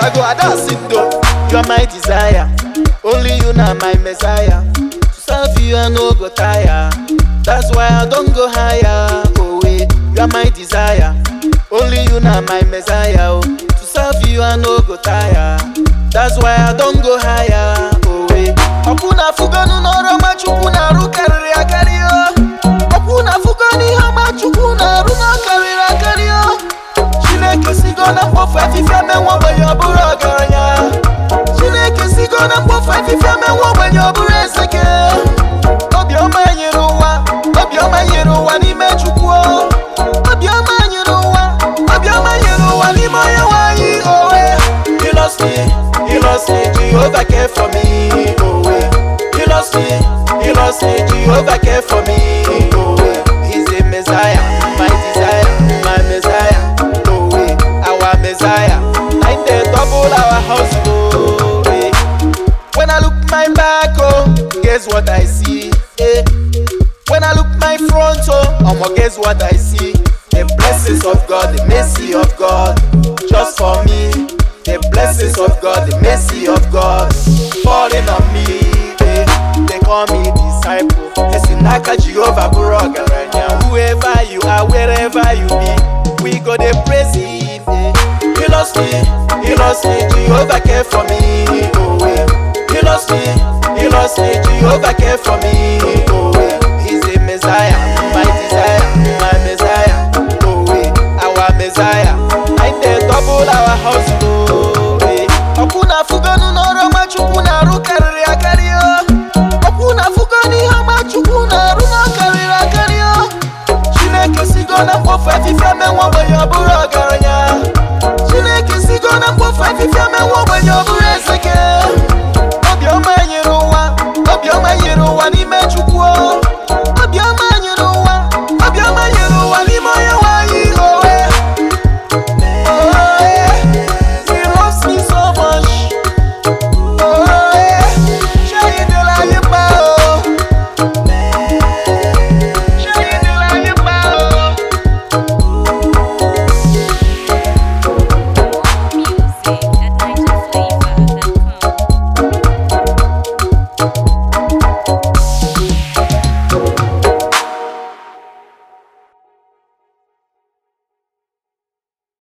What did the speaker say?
I go, I don't sit down. You're my desire, only you now my messiah. To serve you I no go tire, that's why I don't go higher. Oh wait, you're my desire, only you now my messiah. Oh, to serve you I no go tire, that's why I don't go higher. Oh wait, Opuna fuganu noro machukuna rukari akario. Opuna fugani hama chukuna runa karira akario. Chineke sigona pofa fifame wamba yoburo garanya. Chineke sigona pofa fifame wamba yoburo eseke. Obioma yeruwa ni mechukwo. Obioma yeruwa ni moyo wayi. Oh eh, he lost me, Jehovah care for me. Oh eh, he lost me, Jehovah care for me. Oh eh, he's a Messiah, my desire, my Messiah. Oh eh, our Messiah, like they double our house. Oh eh, when I look my back, oh, guess what I see? Eh, when I look my front, oh, guess what I see? The blessings of God, the mercy of God, just for me. The blessings of God, the mercy of God, falling on me. They call me disciple. Esinaka Jehovah Burogaranya. Whoever you are, wherever you be, we go to praise Him. He lost me, Jehovah care for me. Oh yeah. He lost me, Jehovah care for me. Oh yeah. He's a Messiah, my desire, my Messiah. Oh yeah, our Messiah. I dey double our house. Opuna fuganu noro machukuna rukari akario. Opuna fugani hama chukuna runa karira akario. Chineke sigona pofa fifame wamba yoburo